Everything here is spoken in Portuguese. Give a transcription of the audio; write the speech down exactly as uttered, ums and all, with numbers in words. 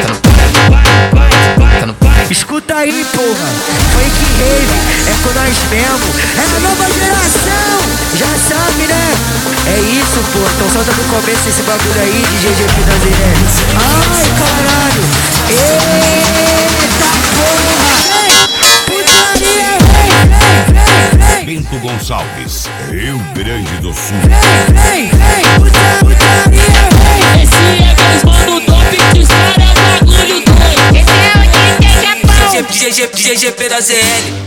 Escuta aí, porra, funk rave, é com nós mesmo, é a nova geração, já sabe, né? É isso, pô, então solta no começo esse bagulho aí de G G Pinaziennes. Ai, caralho, eita porra, putaria, vem, vem, vem, Bento Gonçalves, Rio Grande do Sul. vem, vem, vem, puta, putaria, vem. Esse é aqueles mano dope que os caras é um bagulho doido. G G P da Z L.